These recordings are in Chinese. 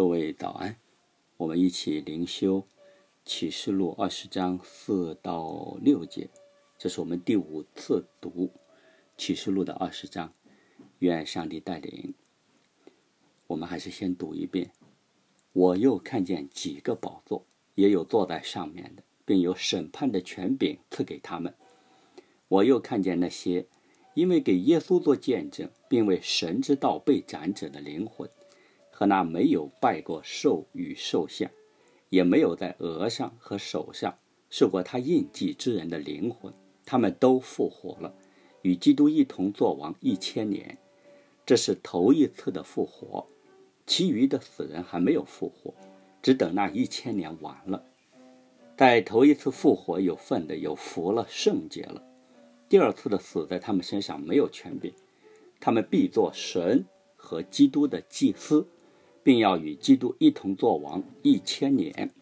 各位早安，我们一起灵修启示录20章4到6节，这是我们第5次读启示录的20章，愿上帝带领。我们还是先读一遍。我又看见几个宝座，也有坐在上面的，并有审判的权柄赐给他们。我又看见那些因为给耶稣做见证，并为神之道被斩者的灵魂，和那没有拜过兽与兽像，也没有在额上和手上受过他印记之人的灵魂，他们都复活了，与基督一同作王1000年。这是头一次的复活，其余的死人还没有复活，只等那1000年完了。在头一次复活有份的，有服了圣洁了。第二次的死在他们身上没有权柄，他们必做神和基督的祭司，并要与基督一同作王1000年。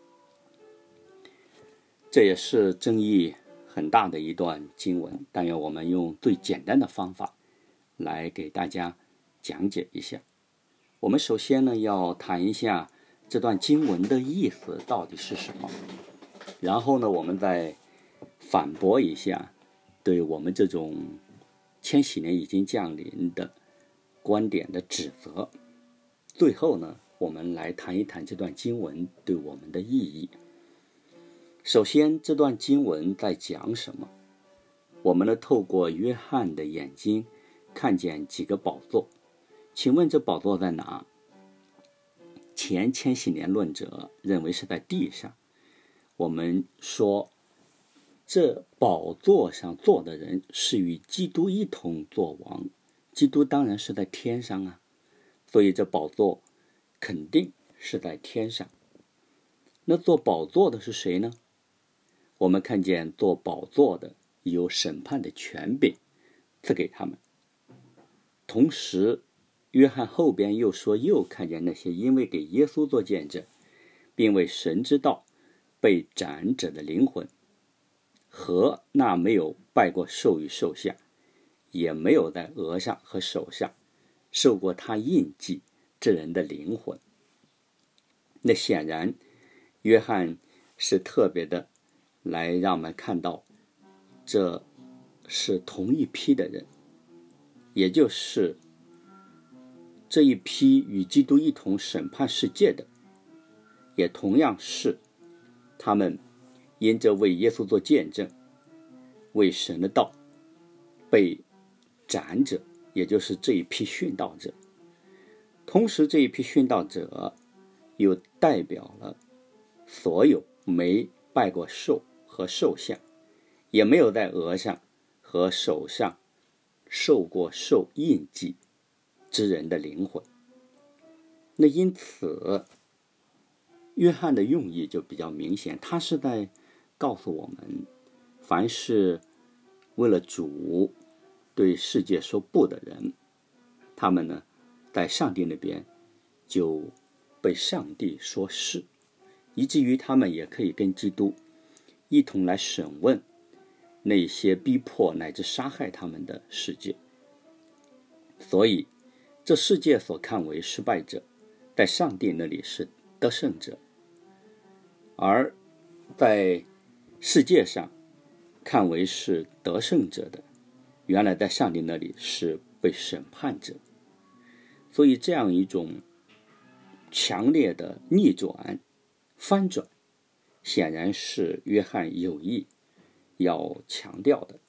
这也是争议很大的一段经文，但愿我们用最简单的方法来给大家讲解一下。我们首先呢，要谈一下这段经文的意思到底是什么，然后呢，我们再反驳一下对我们这种千禧年已经降临的观点的指责。最后呢，我们来谈一谈这段经文对我们的意义。首先，这段经文在讲什么？我们呢，透过约翰的眼睛看见几个宝座。请问这宝座在哪？前千禧年论者认为是在地上。我们说这宝座上坐的人是与基督一同作王，基督当然是在天上啊，所以这宝座肯定是在天上。那坐宝座的是谁呢？我们看见坐宝座的有审判的权柄赐给他们。同时约翰后边又说，又看见那些因为给耶稣做见证，并为神之道被斩者的灵魂，和那没有拜过兽与兽像，也没有在额上和手上受过他印记之人的灵魂。那显然约翰是特别的来让我们看到，这是同一批的人，也就是这一批与基督一同审判世界的，也同样是他们因着为耶稣做见证，为神的道被斩者，也就是这一批殉道者。同时这一批殉道者又代表了所有没拜过兽和兽像，也没有在额上和手上受过兽印记之人的灵魂。那因此约翰的用意就比较明显，他是在告诉我们，凡是为了主对世界说不的人，他们呢在上帝那边就被上帝说是，以至于他们也可以跟基督一同来审问那些逼迫乃至杀害他们的世界。所以这世界所看为失败者，在上帝那里是得胜者，而在世界上看为是得胜者的，原来在上帝那里是被审判者。所以这样一种强烈的逆转翻转，显然是约翰有意要强调的。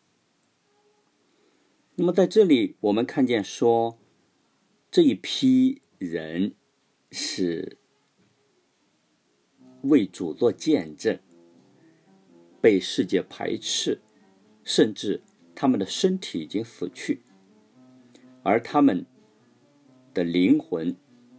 那么在这里我们看见说，这一批人是为主做见证，被世界排斥，甚至他们的身体已经死去，而他们的灵魂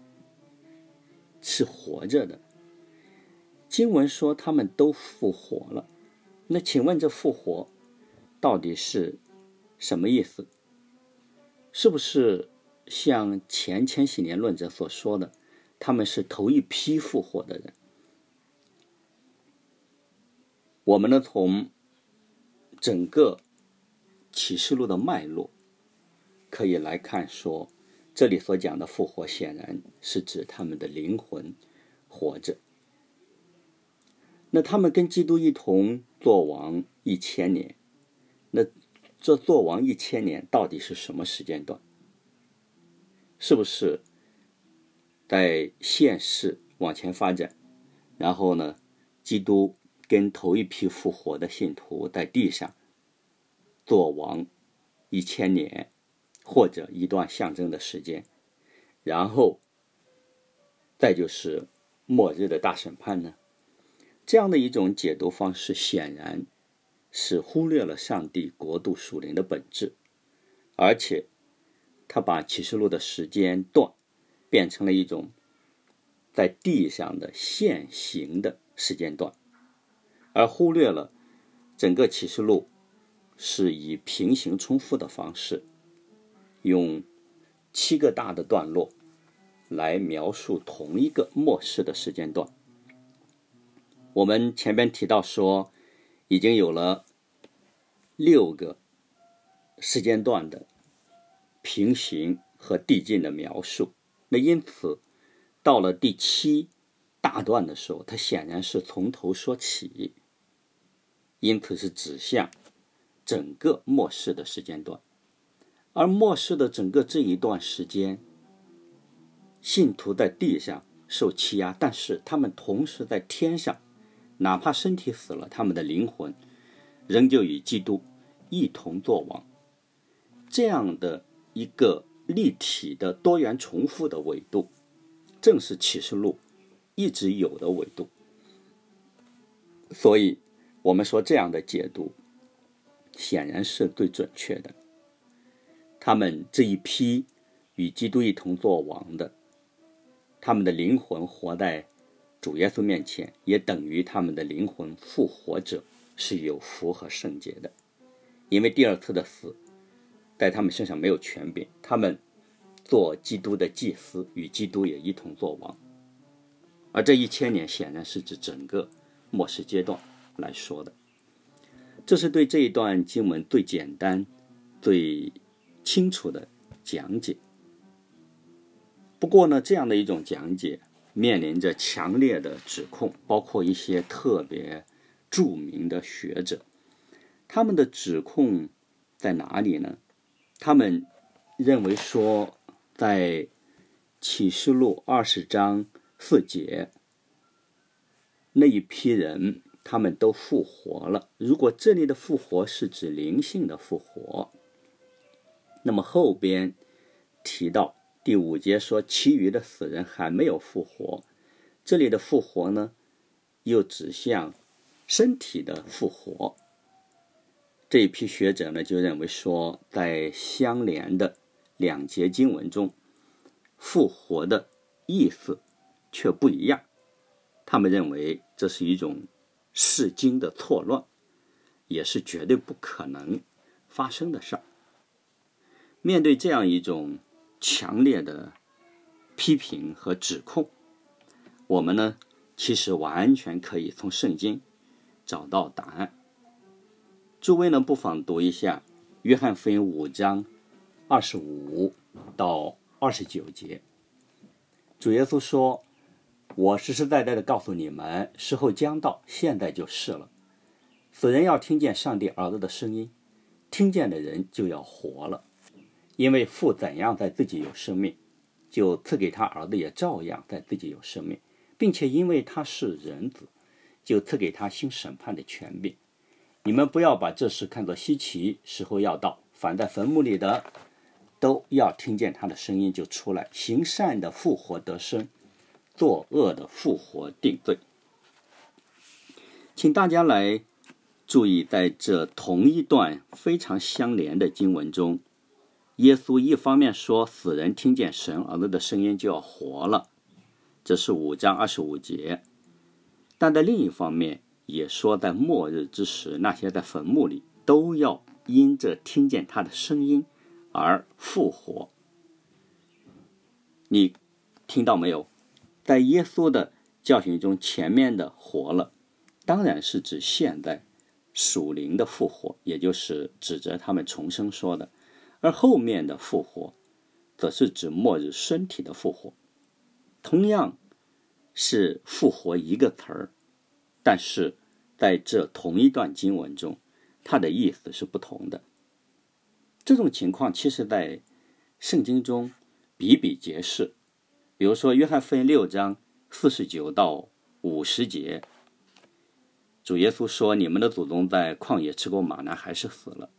是活着的。经文说他们都复活了，那请问这复活到底是什么意思？是不是像前千禧年论者所说的，他们是头一批复活的人？我们呢，从整个启示录的脉络可以来看说， 这里所讲的复活显然是指他们的灵魂活着。那他们跟基督一同作王1000年，那这作王1000年到底是什么时间段？是不是在现世往前发展，然后呢，基督跟头一批复活的信徒在地上作王1000年，或者一段象征的时间，然后再就是末日的大审判呢？这样的一种解读方式显然是忽略了上帝国度属灵的本质，而且他把启示录的时间段变成了一种在地上的现行的时间段，而忽略了整个启示录是以平行重复的方式，用7个大的段落来描述同一个末世的时间段。我们前边提到说，已经有了6个时间段的平行和递进的描述。那因此到了第7大段的时候，它显然是从头说起，因此是指向整个末世的时间段。而末世的整个这一段时间，信徒在地上受欺压，但是他们同时在天上，哪怕身体死了，他们的灵魂仍旧与基督一同作王。这样的一个立体的多元重复的纬度，正是启示录一直有的纬度。所以我们说这样的解读显然是最准确的。他们这一批与基督一同作王的，他们的灵魂活在主耶稣面前，也等于他们的灵魂复活者是有福和圣洁的。因为第二次的死在他们身上没有权柄，他们做基督的祭司，与基督也一同作王。而这1000年显然是指整个末世阶段来说的。这是对这一段经文最简单最清楚的讲解。不过呢，这样的一种讲解面临着强烈的指控，包括一些特别著名的学者。他们的指控在哪里呢？他们认为说，在启示录20章4节，那一批人他们都复活了。如果这里的复活是指灵性的复活，那么后边提到第5节说其余的死人还没有复活，这里的复活呢，又指向身体的复活。这一批学者呢，就认为说，在相连的2节经文中，复活的意思却不一样。他们认为这是一种释经的错乱，也是绝对不可能发生的事儿。面对这样一种强烈的批评和指控，我们呢，其实完全可以从圣经找到答案。诸位呢，不妨读一下约翰福音5章25到29节。主耶稣说，我实实在在的告诉你们，时候将到，现在就是了。死人要听见上帝儿子的声音，听见的人就要活了。因为父怎样在自己有生命，就赐给他儿子也照样在自己有生命，并且因为他是人子，就赐给他行审判的权柄。你们不要把这事看作稀奇，时候要到，凡在坟墓里的都要听见他的声音就出来，行善的复活得生，作恶的复活定罪。请大家来注意，在这同一段非常相连的经文中，耶稣一方面说死人听见神儿子的声音就要活了，这是5章25节，但在另一方面也说，在末日之时，那些在坟墓里都要因着听见他的声音而复活。你听到没有？在耶稣的教训中，前面的活了当然是指现在属灵的复活，也就是指着他们重生说的，而后面的复活则是指末日身体的复活。同样是复活一个词儿，但是在这同一段经文中，它的意思是不同的。这种情况其实在圣经中比比皆是。比如说约翰福音6章49到50节，主耶稣说，你们的祖宗在旷野吃过玛拿，还是死了。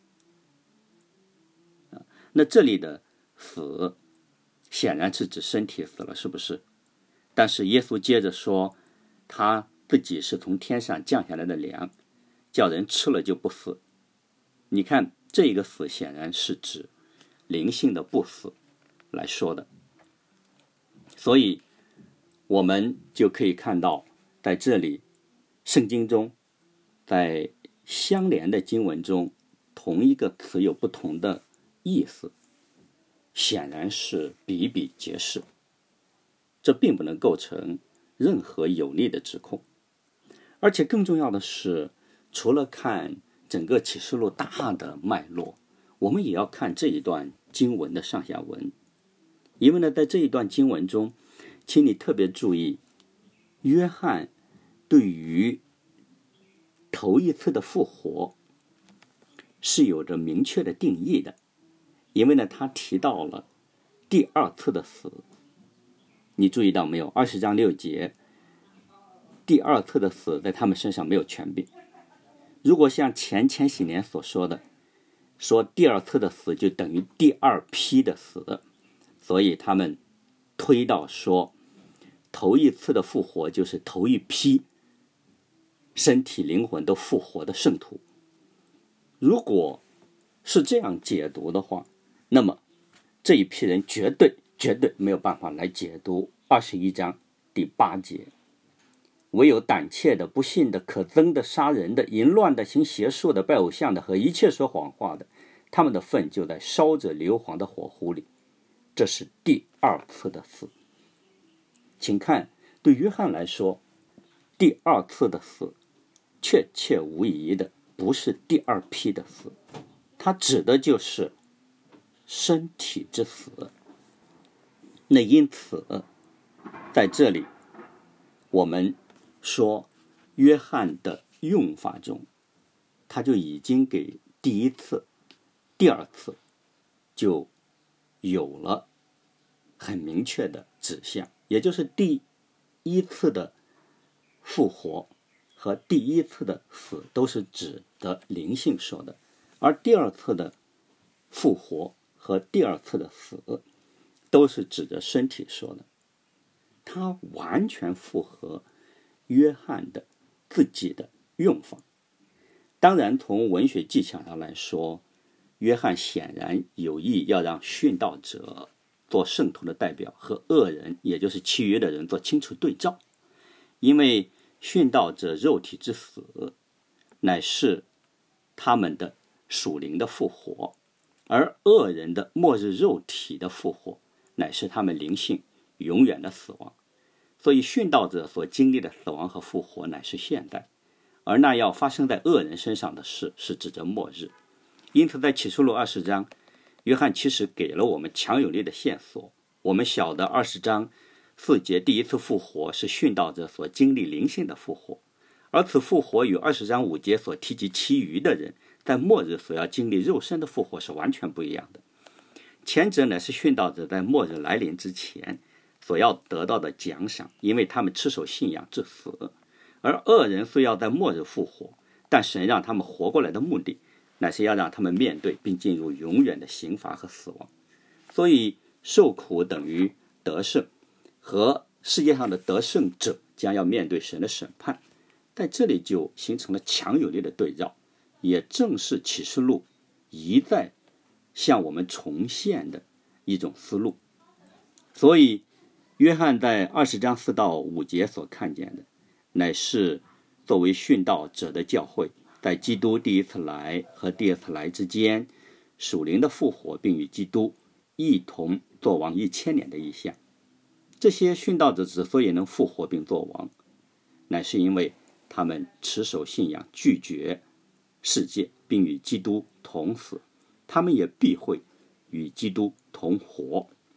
那这里的死显然是指身体死了，是不是？但是耶稣接着说，他自己是从天上降下来的粮，叫人吃了就不死。你看这个死显然是指灵性的不死来说的。所以我们就可以看到，在这里圣经中在相连的经文中，同一个词有不同的意思，显然是比比皆是。这并不能构成任何有力的指控。而且更重要的是，除了看整个启示录大的脉络，我们也要看这一段经文的上下文。因为呢，在这一段经文中，请你特别注意，约翰对于头一次的复活是有着明确的定义的。因为呢，他提到了第二次的死。你注意到没有？20章6节，第二次的死在他们身上没有权柄。如果像前千禧年所说的，说第二次的死就等于第二批的死，所以他们推到说，头一次的复活就是头一批身体灵魂都复活的圣徒。如果是这样解读的话，那么这一批人绝对没有办法来解读21章第8节，唯有胆怯的、不信的、可憎的、杀人的、淫乱的、行邪术的、拜偶像的和一切说谎话的，他们的份就在烧着硫磺的火湖里。这是第二次的死。请看，对约翰来说，第二次的死确切无疑的不是第二批的死，它指的就是身体之死。那因此在这里我们说约翰的用法中，他就已经给第一次第二次就有了很明确的指向，也就是第一次的复活和第一次的死都是指的灵性说的，而第二次的复活和第二次的死都是指着身体说的。它完全符合约翰的自己的用法。当然从文学技巧上来说，约翰显然有意要让殉道者做圣徒的代表和恶人，也就是其余的人做清楚对照。因为殉道者肉体之死乃是他们的属灵的复活，而恶人的末日肉体的复活乃是他们灵性永远的死亡。所以殉道者所经历的死亡和复活乃是现在，而那要发生在恶人身上的事是指着末日。因此在启示录20章，约翰其实给了我们强有力的线索。我们晓得20章4节第一次复活是殉道者所经历灵性的复活，而此复活与20章5节所提及其余的人在末日所要经历肉身的复活是完全不一样的。前者乃是殉道者在末日来临之前所要得到的奖赏，因为他们持守信仰至死。而恶人虽要在末日复活，但神让他们活过来的目的乃是要让他们面对并进入永远的刑罚和死亡。所以受苦等于得胜，和世界上的得胜者将要面对神的审判，在这里就形成了强有力的对照，也正是启示录一再向我们重现的一种思路。所以约翰在20章4到5节所看见的，乃是作为殉道者的教会在基督第一次来和第二次来之间属灵的复活，并与基督一同作王1000年的意象。这些殉道者之所以能复活并作王，乃是因为他们持守信仰，拒绝世界，并与基督同死，他们也必会与基督同活，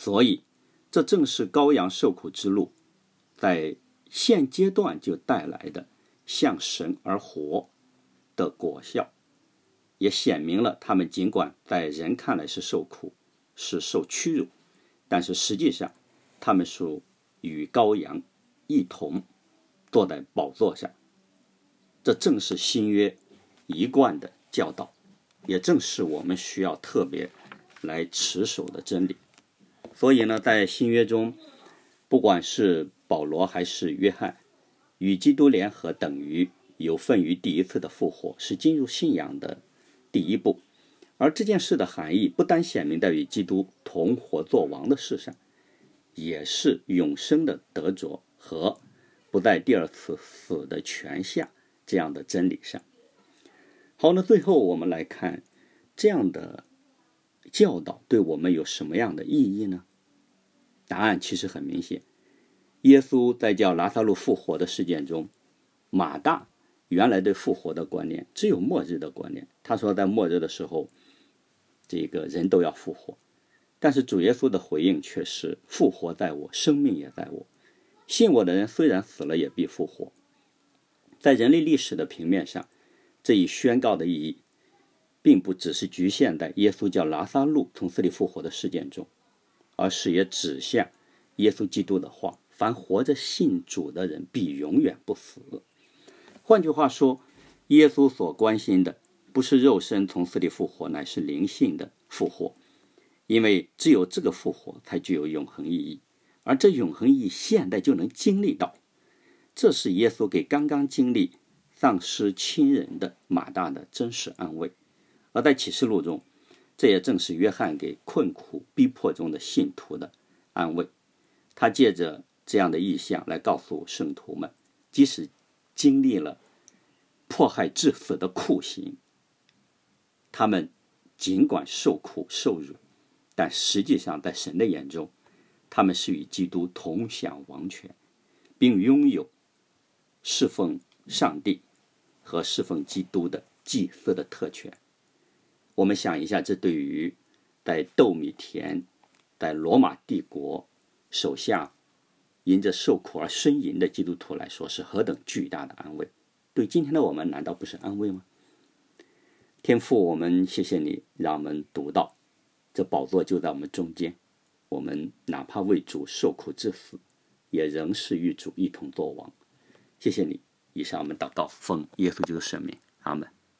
所以这正是羔羊受苦之路在现阶段就带来的向神而活的果效，也显明了他们尽管在人看来是受苦，是受屈辱，但是实际上他们属与羔羊一同坐在宝座上。这正是新约一贯的教导，也正是我们需要特别来持守的真理。所以呢，在新约中，不管是保罗还是约翰，与基督联合等于有份于第一次的复活，是进入信仰的第一步。而这件事的含义不单显明在与基督同活作王的事上，也是永生的得着和不在第二次死的权下这样的真理上。好，那最后我们来看这样的教导对我们有什么样的意义呢？答案其实很明显，耶稣在叫拉撒路复活的事件中，马大原来对复活的观念只有末日的观念，他说在末日的时候这个人都要复活，但是主耶稣的回应却是复活在我，生命也在我，信我的人虽然死了也必复活。在人类历史的平面上，这一宣告的意义并不只是局限在耶稣叫拉撒路从死里复活的事件中，而是也指向耶稣基督的话，凡活着信主的人必永远不死。换句话说，耶稣所关心的不是肉身从死里复活，乃是灵性的复活，因为只有这个复活才具有永恒意义，而这永恒意义现在就能经历到。这是耶稣给刚刚经历丧失亲人的马大的真实安慰。而在启示录中，这也正是约翰给困苦逼迫中的信徒的安慰。他借着这样的意象来告诉圣徒们，即使经历了迫害致死的酷刑，他们尽管受苦受辱，但实际上在神的眼中，他们是与基督同享王权，并拥有侍奉上帝和侍奉基督的祭司的特权。我们想一下，这对于在斗米田，在罗马帝国手下因着受苦而呻吟的基督徒来说，是何等巨大的安慰。对今天的我们难道不是安慰吗？天父，我们谢谢你，让我们读到这宝座就在我们中间，我们哪怕为主受苦致死，也仍是与主一同作王。谢谢你。以上我们祷告，奉耶稣基督的圣名，阿们。